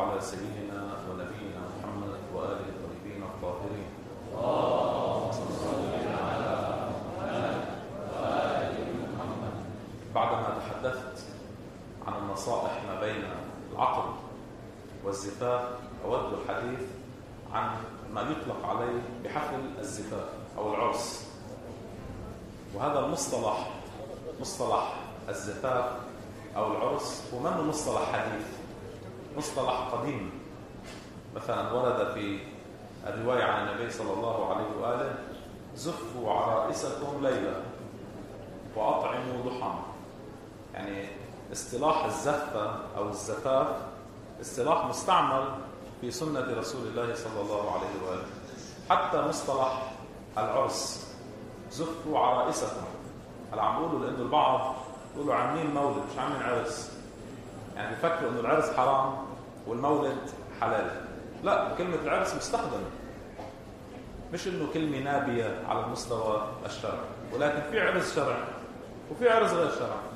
على سيدنا ونبينا محمد وآله الطيبين الطاهرين. بعدما تحدثت عن النصائح ما بين العقد والزفاف، أود الحديث عن ما يطلق عليه بحفل الزفاف أو العرس. وهذا المصطلح، مصطلح الزفاف أو العرس، هو منه مصطلح حديث، مصطلح قديم. مثلا ورد في الرواية عن النبي صلى الله عليه وآله: زفوا عرائسكم ليلا وأطعموا ضحى. يعني اصطلاح الزفة أو الزفاف اصطلاح مستعمل في سنة رسول الله صلى الله عليه وآله. حتى مصطلح العرس: زفوا عرائسكم. هلا عم بقولوا لأنه البعض يقولوا عاملين مولد مش عاملين عرس، يعني بيفكروا أنه العرس حرام والمولد حلال. لا، كلمة العرس مستخدمة، مش أنه كلمة نابية على المستوى الشرعي، ولكن في عرس شرعي وفي عرس غير شرعي.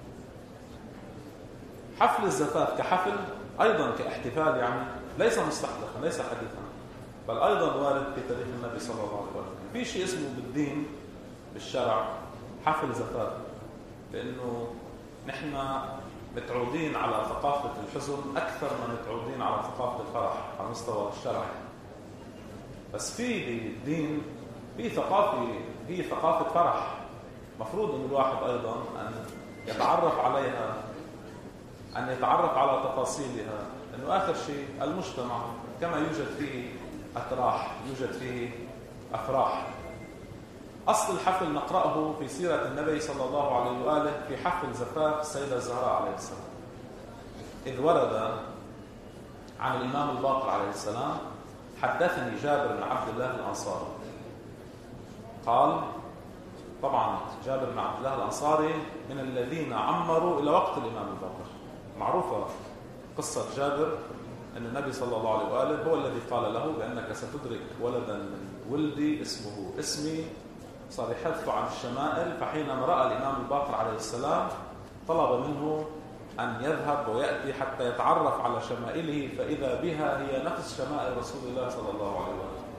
حفل الزفاف كحفل أيضا كاحتفال يعني ليس مستحدثا، ليس حديثا، بل أيضا وارد في تاريخ النبي صلى الله عليه وسلم. في شيء اسمه بالدين بالشرع حفل زفاف، لأنه نحن متعودين على ثقافة الحزن أكثر ما متعودين على ثقافة الفرح على المستوى الشرعي. بس في بالدين في ثقافة، هي ثقافة فرح، مفروض أن الواحد أيضا أن يتعرف عليها، أن يتعرف على تفاصيلها. أنه آخر شيء المجتمع كما يوجد فيه أتراح يوجد فيه أفراح. أصل الحفل نقرأه في سيرة النبي صلى الله عليه وآله في حفل زفاف السيدة الزهراء عليه السلام، إذ ورد عن الإمام الباقر عليه السلام: حدثني جابر بن عبد الله الأنصاري قال، طبعا جابر بن عبد الله الأنصاري من الذين عمروا إلى وقت الإمام الباقر. معروفة قصة جابر أن النبي صلى الله عليه وآله هو الذي قال له بأنك ستدرك ولدا من ولدي اسمه اسمي. صار يحث عن الشمائل، فحينما رأى الإمام الباقر عليه السلام طلب منه أن يذهب ويأتي حتى يتعرف على شمائله، فإذا بها هي نفس شمائل رسول الله صلى الله عليه وآله.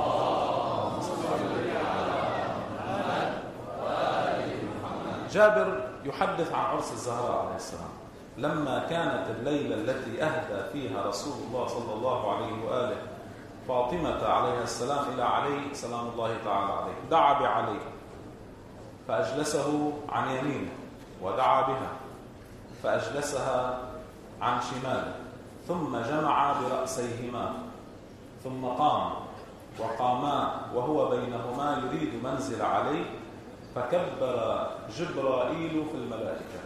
جابر يحدث عن عرس الزهراء عليه السلام: لما كانت الليلة التي أهدى فيها رسول الله صلى الله عليه وآله فاطمة عليه السلام إلى علي سلام الله تعالى عليه، دعا بعلي فأجلسه عن يمينه، ودعا بها فأجلسها عن شماله، ثم جمع برأسيهما، ثم قام وقاما وهو بينهما يريد منزل علي، فكبر جبرائيل في الملائكة.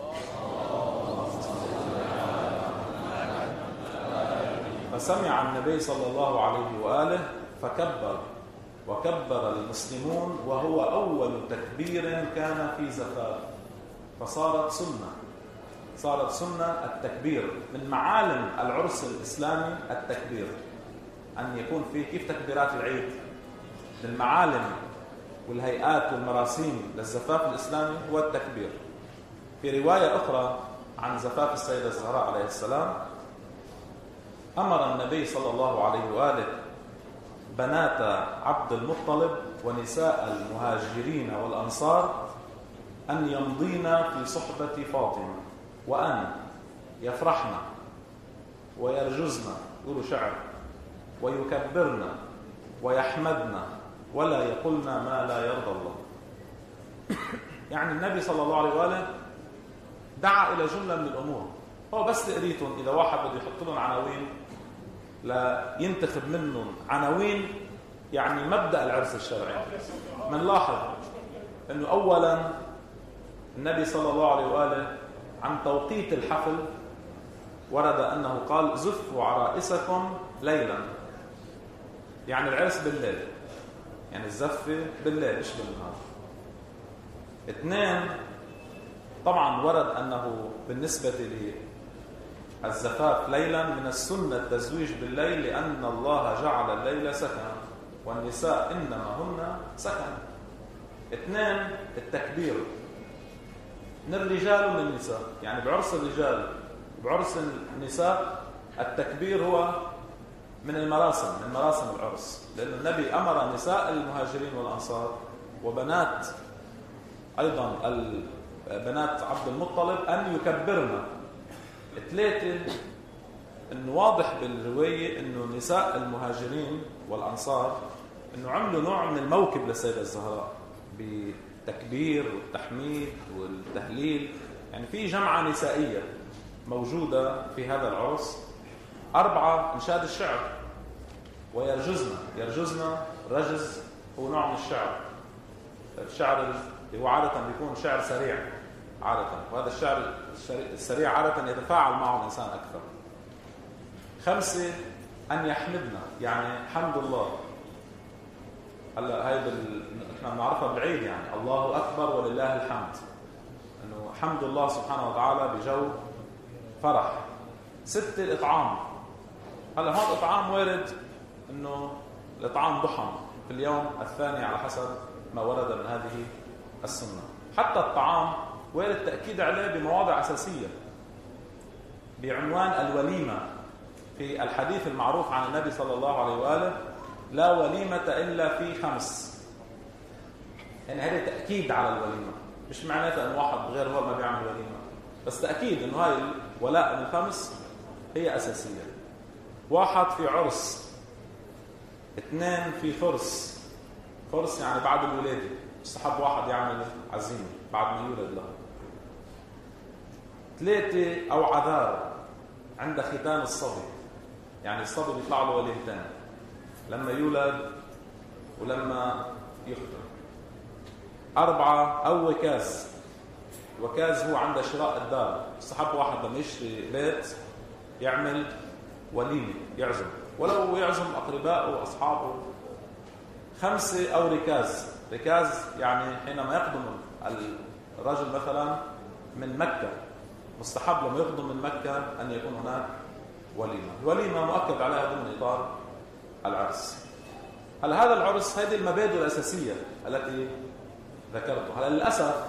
فسمع النبي صلى الله عليه وآله فكبر، وكبر المسلمون، وهو أول تكبير كان في زفاف، فصارت سنة، صارت سنة التكبير. من معالم العرس الإسلامي التكبير، أن يكون فيه كيف تكبيرات العيد، من معالم والهيئات والمراسيم للزفاف الإسلامي هو التكبير. في رواية أخرى عن زفاف السيدة الزهراء عليه السلام: أمر النبي صلى الله عليه وآله بنات عبد المطلب ونساء المهاجرين والأنصار أن يمضين في صحبة فاطمة، وأن يفرحن ويرجزن، يقولوا شعر، ويكبرن ويحمدن، ولا يقولن ما لا يرضى الله. يعني النبي صلى الله عليه وآله دعا إلى جملة من الأمور. هو بس قريتهم إذا واحد بده يحط لهم عناوين لا ينتخب منهم عناوين، يعني مبدأ العرس الشرعي. منلاحظ أنه أولا النبي صلى الله عليه وآله عن توقيت الحفل ورد أنه قال: زفوا عرائسكم ليلا، يعني العرس بالليل، يعني الزفة بالليل مش بالنهار. اثنين، طبعا ورد أنه بالنسبة للزفاف ليلا من السنة التزويج بالليل، لأن الله جعل الليل سكنا والنساء إنما هن سكن. اثنين، التكبير من الرجال ومن النساء، يعني بعرس الرجال بعرس النساء التكبير هو من مراسم العرس، لأن النبي أمر نساء المهاجرين والأنصار وبنات أيضا بنات عبد المطلب أن يكبرن. ثلاثة، إنه واضح بالرواية إنه نساء المهاجرين والأنصار إنه عملوا نوع من الموكب للسيدة الزهراء بالتكبير والتحميد والتهليل، يعني في جمعة نسائية موجودة في هذا العرس. 4 إنشاد الشعر يرجزن رجز هو نوع من الشعر اللي هو عادة بيكون شعر سريع عادة، وهذا الشعر السريع عادة يتفاعل معه الإنسان أكثر. 5 أن يحمدنا، يعني حمد الله. هلا هاي احنا بنعرفها بالعيد، يعني الله أكبر ولله الحمد، إنه حمد الله سبحانه وتعالى بجو فرح. 6 الإطعام. هلا هون الإطعام وارد إنه الإطعام ضحى في اليوم الثاني على حسب ما ورد من هذه السنة. حتى الطعام وارد تأكيد عليه بمواضع أساسية بعنوان الوليمة في الحديث المعروف عن النبي صلى الله عليه وآله: لا وليمة إلا في 5. يعني هذا تأكيد على الوليمة، مش معناته أن واحد غير هو ما بيعمل وليمة، بس تأكيد أنه هاي الولاء من 5 هي أساسية. 1 في عرس، 2 في فرس يعني بعد الولادة، مستحب واحد يعمل عزيمة بعد ما يولد له. 3 أو عذار عند ختان الصبي، يعني الصبي بيطلع له وليمتين، لما يولد ولما يختن. 4 أو وكاز هو عند شراء الدار، مستحب واحد لما يشتري بيت يعمل وليمة، يعزم، ولو يعزم أقربائه وأصحابه. 5 أو ركاز يعني حينما يقدم الرجل مثلا من مكة، مستحب لما يقدم من مكة أن يكون هناك وليمة مؤكد عليها ضمن إطار العرس. هذا العرس هذه المبادئ الأساسية التي ذكرتها. للأسف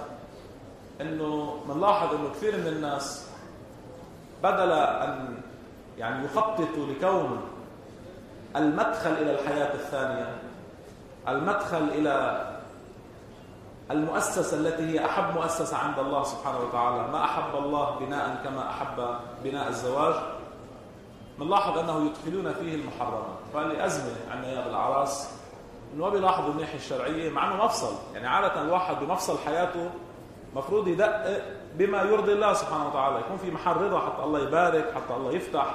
أنه منلاحظ أنه كثير من الناس بدل أن يعني يخططوا لكون المدخل إلى الحياة الثانية، المدخل إلى المؤسسة التي هي أحب مؤسسة عند الله سبحانه وتعالى، ما أحب الله بناء كما أحب بناء الزواج، نلاحظ أنه يدخلون فيه المحرمات. فاللي أزمة عندنا بالأعراس أنه ما بيلاحظوا الناحية الشرعية، مع أنه مفصل، يعني عادة الواحد بمفصل حياته مفروض يدقق بما يرضي الله سبحانه وتعالى، يكون في محل رضا حتى الله يبارك، حتى الله يفتح.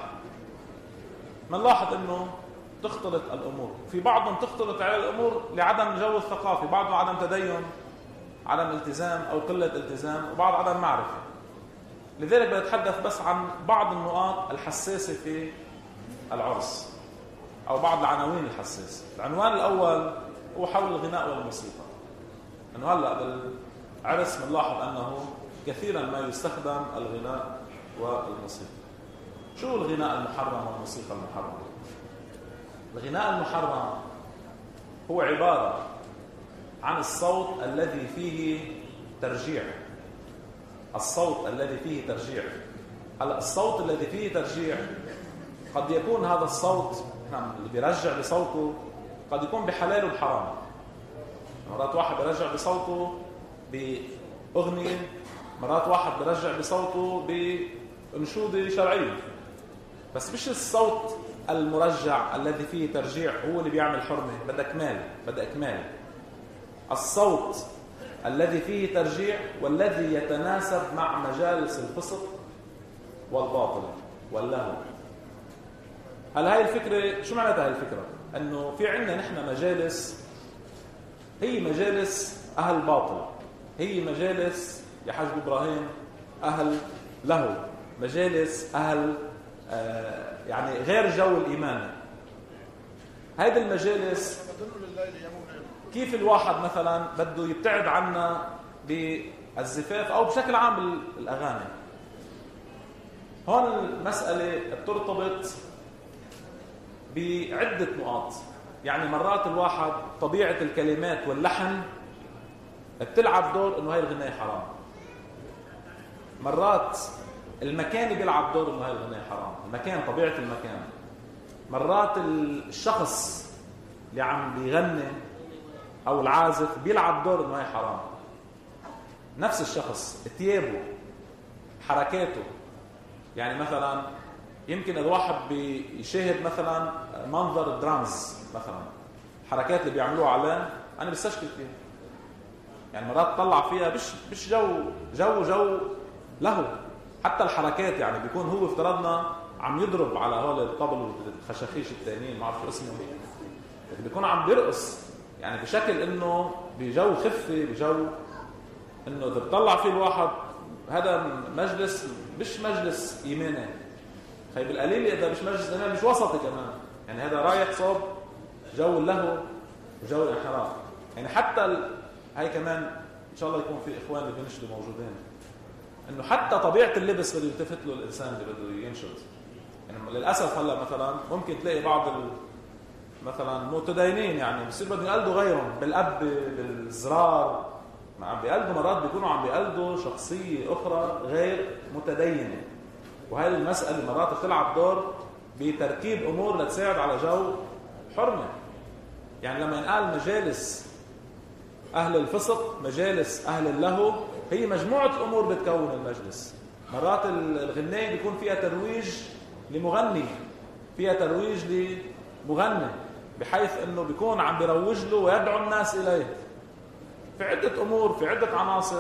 نلاحظ أنه تختلط الأمور، في بعضهم تختلط على الأمور لعدم الجو الثقافي، بعضهم عدم تدين، عدم التزام أو قلة التزام، وبعض عدم معرفة. لذلك بنتحدث بس عن بعض النقاط الحساسة في العرس أو بعض العناوين الحساسة. العنوان الأول هو حول الغناء والموسيقى. أنه هلأ بالعرس بنلاحظ أنه كثيرا ما يستخدم الغناء والموسيقى. شو الغناء المحرم والموسيقى المحرمة؟ الغناء المحرم هو عبارة عن الصوت الذي فيه ترجيع. الصوت الذي فيه ترجيع. الصوت الذي فيه ترجيع قد يكون هذا الصوت اللي بيرجع بصوته قد يكون بحلال وبحرام. مرات واحد بيرجع بصوته بأغنية، مرات واحد بيرجع بصوته بأنشودة شرعية. بس مش الصوت المرجع الذي فيه ترجيع هو اللي بيعمل حرمة، بدأ إكمال. الصوت الذي فيه ترجيع والذي يتناسب مع مجالس الفسق والباطل واللهو. هل هاي الفكرة شو معناتها؟ هاي الفكرة أنه في عندنا نحن مجالس هي مجالس أهل باطل، هي مجالس يا حاج إبراهيم أهل لهو، مجالس أهل يعني غير جو الإيمان. هذه المجالس كيف الواحد مثلا بده يبتعد عنها بالزفاف أو بشكل عام بالأغاني. هون المسألة بترتبط بعدة نقاط. يعني مرات الواحد طبيعة الكلمات واللحن بتلعب دور إنه هاي الغناية حرام. مرات المكان بيلعب دور انه هاي الغناء حرام. المكان، طبيعة المكان. مرات الشخص اللي عم بيغني او العازف بيلعب دور انه هاي حرام. نفس الشخص، ثيابه، حركاته. يعني مثلا يمكن اذا واحد بيشاهد مثلا منظر درامز مثلا، الحركات اللي بيعملوها عليه انا بستشكل فيها. يعني مرات طلع فيها مش جو له. حتى الحركات يعني بيكون هو افترضنا عم يضرب على هول الطبل والخشاخيش التانيين، ما اعرف اسمه، بيكون عم بيرقص يعني بشكل انه بجو خفي، بجو انه اذا بتطلع فيه الواحد هذا مجلس مش مجلس ايماني. خيب القليل اذا مش مجلس ايماني مش وسطي كمان، يعني هذا رايح صوب جو اللهو وجو الانحراف. يعني حتى هاي كمان ان شاء الله يكون في اخوان اللي بينشدوا موجودين، انه حتى طبيعه اللبس بده يلتفت له الانسان اللي بده ينشد. يعني للاسف هلا مثلا ممكن تلاقي بعض مثلا متدينين يعني بصير بدهم يقلدوا غيرهم بالاب بالزرار، ما عم بيقلدوا، مرات بيكونوا عم بيقلدوا شخصيه اخرى غير متدينه. وهي المساله مرات بتلعب دور بتركيب امور لتساعد على جو حرمه. يعني لما ينقال مجالس اهل الفسق، مجالس اهل اللهو، هي مجموعه امور بتكون المجلس. مرات الغنايه بيكون فيها ترويج لمغني، فيها ترويج لمغني، بحيث انه بيكون عم بيروج له ويدعو الناس اليه. في عده امور، في عده عناصر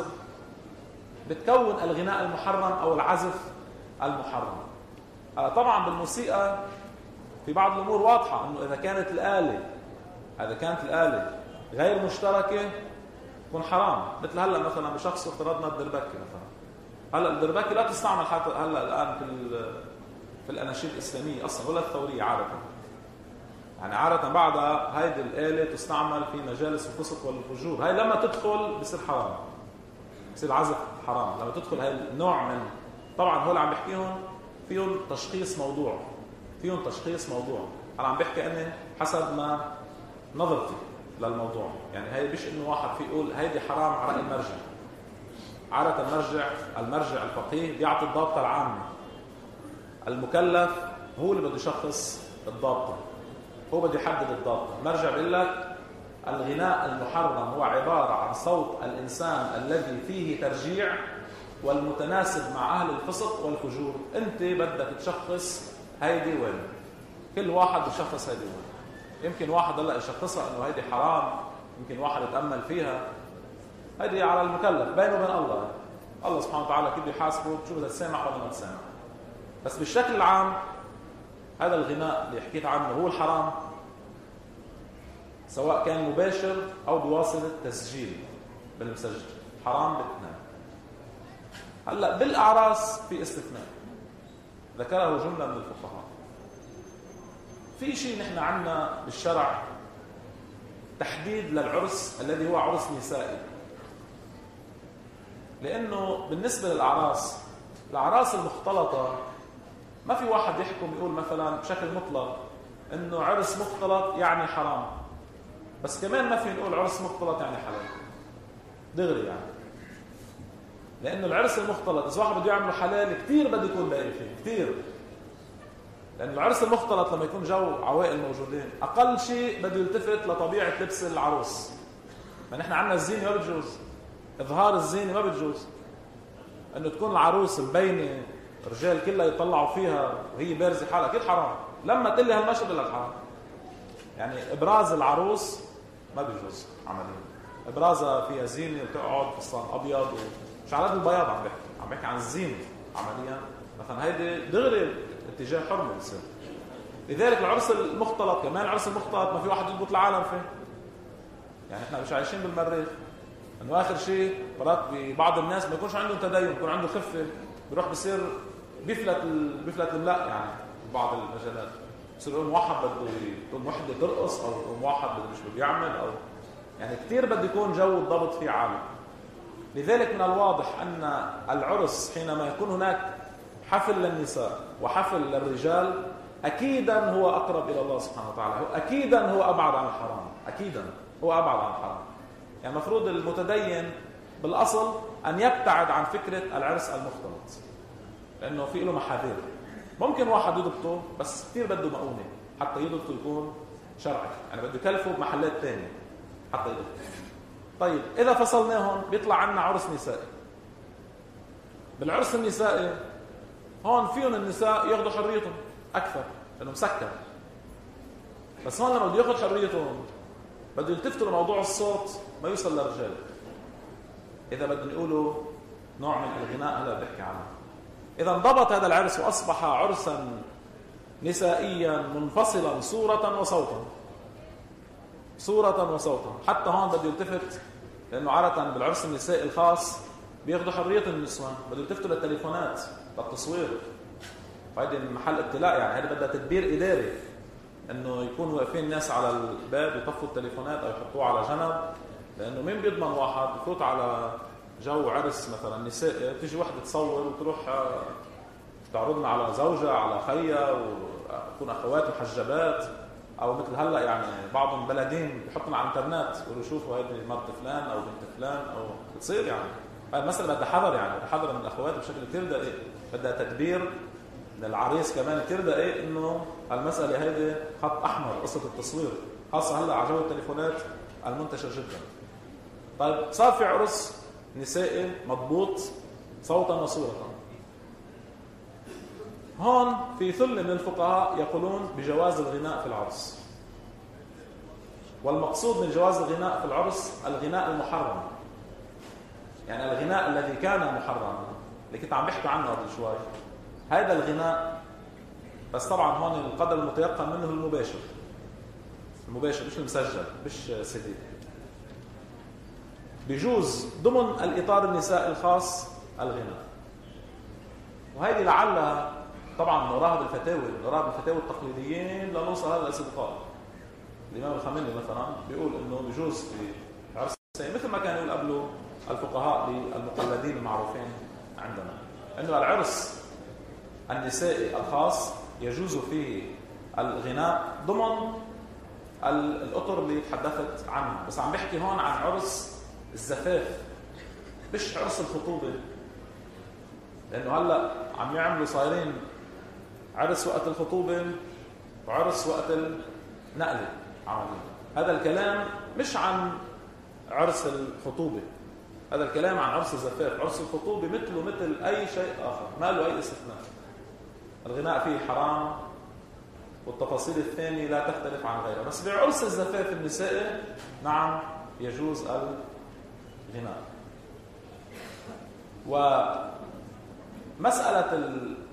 بتكون الغناء المحرم او العزف المحرم. طبعا بالموسيقى في بعض الامور واضحه، انه اذا كانت الاله غير مشتركه يكون حرام. مثل هلا مثلا بشخص افترضنا الدربكه مثلا، هلا الدربكه لا تستعمل حتى هلا الان في الاناشيد الاسلاميه اصلا ولا الثوريه عاده. يعني عاده بعدها هيدي الاله تستعمل في مجالس الفسق والفجور. هاي لما تدخل بصير حرام، بصير عزف حرام لما تدخل هاي النوع من. طبعا هو اللي عم بحكيهم فيهم تشخيص موضوع، انا عم بحكي اني حسب ما نظرتي للموضوع. يعني هي مش انه واحد في يقول هيدي حرام على رأي المرجع. عادة المرجع الفقيه بيعطي الضابطة العامة. المكلف هو اللي بده يشخص الضابطة، هو بده يحدد الضابطة. المرجع بيقول لك الغناء المحرم هو عبارة عن صوت الإنسان الذي فيه ترجيع والمتناسب مع أهل الفسق والفجور. أنت بدك تشخص هيدي وين، كل واحد بشخص هيدي وين. يمكن واحد هلا يشخصها انه هيدي حرام، يمكن واحد يتامل فيها، هيدي على المكلف بينه وبين الله سبحانه وتعالى كيف يحاسبه، شو بدك تسامح ولا ما تسامح. بس بالشكل العام هذا الغناء اللي حكيت عنه هو الحرام، سواء كان مباشر او بواسطه تسجيل بالمسجل، حرام بالاثنين. هلا بالاعراس في استثناء ذكره جمله من الفقهاء. في شيء نحن عندنا بالشرع تحديد للعرس الذي هو عرس نسائي، لأنه بالنسبة للأعراس، الأعراس المختلطة ما في واحد يحكم يقول مثلا بشكل مطلق إنه عرس مختلط يعني حرام، بس كمان ما في نقول عرس مختلط يعني حلال دغري. يعني لأنه العرس المختلط إذا واحد بده يعمله حلال كثير بده يكون باقي فيه كثير، لأن العرس المختلط لما يكون جو عوائل موجودين أقل شيء بده يلتفت لطبيعة لبس العروس. ما نحن عندنا الزينة ما بتجوز، إظهار الزينة ما بتجوز، أنه تكون العروس مبينة الرجال كلها يطلعوا فيها وهي بارزة حالها، أكيد حرام. لما تقول لي هالمشهد بقول لك حرام. يعني إبراز العروس ما بيجوز عمليا، إبرازها فيها زينة وتقعد فستان أبيض مش على قد البياض، عم بحكي عن الزينة عمليا. مثلا هيدي دغري اتجاه حرمه بصير. لذلك العرس المختلط كمان، العرس المختلط ما في واحد يضبط العالم فيه. يعني احنا مش عايشين بالمريخ، انه اخر شيء مرات ببعض الناس ما يكونش عندهم تدين، يكون عنده خفه، بيروح بصير بيفلت الملاء. يعني بعض المجالات بصير يقول واحد بده يكون وحده ترقص، او يكون واحد بده مش بده يعمل، او يعني كثير بده يكون جو الضبط فيه عالي. لذلك من الواضح ان العرس حينما يكون هناك حفل للنساء وحفل للرجال اكيدا هو اقرب الى الله سبحانه وتعالى، اكيدا هو ابعد عن الحرام، اكيدا هو ابعد عن الحرام. يعني المفروض المتدين بالاصل ان يبتعد عن فكره العرس المختلط. لانه في له محاذير. ممكن واحد يضبطه بس كثير بده مؤونه حتى يضبطه يكون شرعي، يعني بده يكلفه بمحلات ثانيه حتى يضبطه. طيب اذا فصلناهم بيطلع عنا عرس نسائي. بالعرس النسائي هون فيهم النساء ياخذوا حريتهم اكثر لانه مسكر، بس هون لما بده ياخذ حريتهم بده يلتفتوا لموضوع الصوت ما يوصل للرجال. اذا بدهم يقولوا نوع من الغناء هلا بحكي عنه. اذا انضبط هذا العرس واصبح عرسا نسائيا منفصلا صورة وصوتا، صورة وصوتا. حتى هون بده يلتفت، لانه عادة بالعرس النسائي الخاص بياخذوا حرية النسوان، بده يلتفتوا للتليفونات للتصوير، وهيدي محل ابتلاء. يعني هذا بدها تدبير اداري، انه يكونوا واقفين الناس على الباب يطفوا التليفونات او يحطوه على جنب، لانه مين بيضمن واحد يفوت على جو عرس مثلا نسائي تيجي وحده تصور وتروح تعرضنا على زوجها على خيها وتكون اخوات محجبات، او مثل هلا يعني بعضهم بلدين بيحطنا على الانترنت يقولوا شوفوا هيدي مرت فلان او بنت فلان، او بتصير يعني هاي المساله بدها حذر، يعني بدها حذر من الاخوات بشكل كثير دقيق، بدها تدبير من العريس كمان كثير دقيق، انه المساله هيدي خط احمر قصه التصوير، خاصه هلا على جو التليفونات المنتشر جدا. طيب صار في عرس نسائي مضبوط صوتا وصورة. هون في ثلة من الفقهاء يقولون بجواز الغناء في العرس، والمقصود من جواز الغناء في العرس الغناء المحرم، يعني الغناء الذي كان محرما اللي كنت عم بحكي عنه قبل شوي، هذا الغناء. بس طبعا هون القدر المتيقن منه المباشر، المباشر مش المسجل مش سيدي. بيجوز ضمن الإطار النسائي الخاص الغناء، وهذه لعلها طبعا نراها بالفتاوى، نراها بالفتاوى التقليديين لنوصل هذا الاستدقاء. الإمام الخميني مثلا بيقول إنه بيجوز في عرس مثل ما كان يقول قبله الفقهاء للمقلدين المعروفين عندنا، إنه العرس النسائي الخاص يجوز فيه الغناء ضمن الأطر اللي تحدثت عنها. بس عم بحكي هون عن عرس الزفاف مش عرس الخطوبة، لأنه هلأ عم يعملوا صايرين عرس وقت الخطوبة وعرس وقت النقلة عمليا. هذا الكلام مش عن عرس الخطوبة، هذا الكلام عن عرس الزفاف. عرس الخطوبة مثله مثل أي شيء آخر، ما له أي استثناء. الغناء فيه حرام والتفاصيل الثانية لا تختلف عن غيرها، بس بعرس الزفاف النسائي نعم يجوز الغناء. ومسألة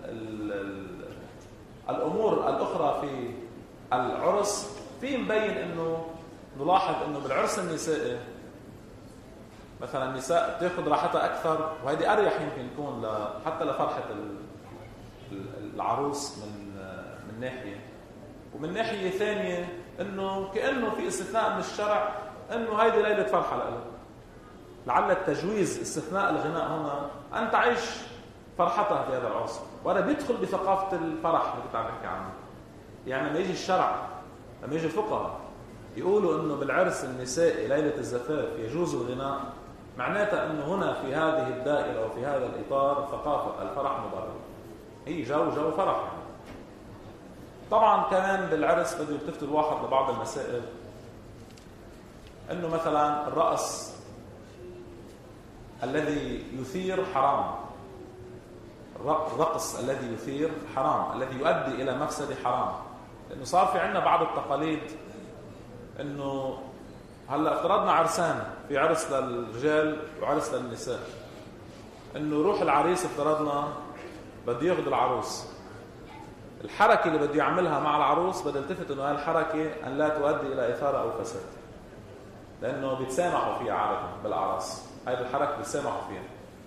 الأمور الأخرى في العرس في مبين أنه نلاحظ أنه بالعرس النسائي مثلا النساء تأخذ راحتها أكثر، وهذه أريح يمكن يكون حتى لفرحة العروس من ناحية، ومن ناحية ثانية أنه كأنه في استثناء من الشرع أنه هذه ليلة فرحة لها. لعل التجويز استثناء الغناء هنا أن تعيش فرحتها في هذا العرس، وهذا بيدخل بثقافة الفرح اللي كنت عم بحكي عنه. يعني لما يجي الشرع، لما يجي الفقهاء يقولوا أنه بالعرس النسائي ليلة الزفاف يجوز الغناء، معناتها أنه هنا في هذه الدائرة وفي هذا الإطار ثقافة الفرح مبرر، هي جو فرح يعني. طبعا كمان بالعرس بده يلتفت الواحد لبعض المسائل، أنه مثلا الرقص الذي يثير حرام، الرقص الذي يثير حرام، الذي يؤدي إلى مفسدة حرام. لأنه صار في عندنا بعض التقاليد، أنه هلأ افترضنا عرسان، في عرس للرجال وعرس للنساء، أنه روح العريس افترضنا بده ياخذ العروس، الحركة اللي بده يعملها مع العروس بده يلتفت أنه هاي الحركة أن لا تؤدي إلى إثارة أو فساد، لأنه بيتسامحوا فيها عادة بالأعراس، هاي الحركة بيتسامحوا فيها.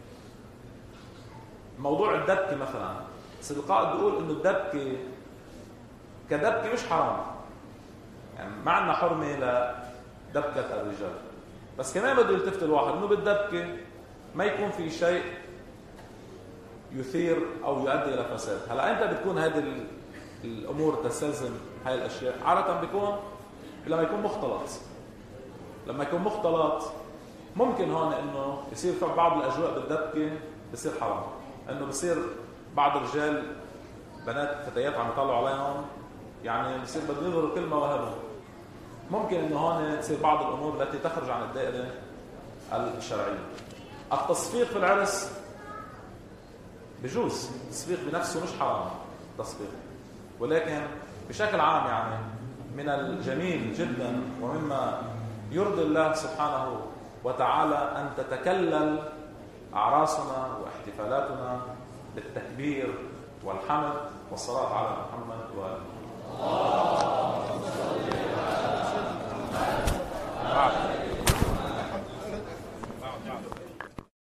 موضوع الدبكة مثلا، القائد بيقول انه الدبكة كدبكة مش حرام، يعني ما عندنا حرمة لدبكة الرجال، بس كمان بده يلتفت الواحد انه بالدبكة ما يكون في شيء يثير او يؤدي الى فساد. هلا انت بتكون هذه الامور تستلزم هاي الاشياء، عادة بيكون لما يكون مختلط، لما يكون مختلط ممكن هون انه يصير في بعض الاجواء بالدبكة بصير حرام، انه بصير بعض الرجال بنات فتيات عم يطلعوا عليهم، يعني بصير بدهم يظهروا كل مواهبهم. ممكن انه هون تصير بعض الامور التي تخرج عن الدائره الشرعيه. التصفيق في العرس بجوز، التصفيق بنفسه مش حرام تصفيق، ولكن بشكل عام يعني من الجميل جدا ومما يرضي الله سبحانه وتعالى أن تتكلل أعراسنا واحتفالاتنا بالتكبير والحمد والصلاة على محمد وآله.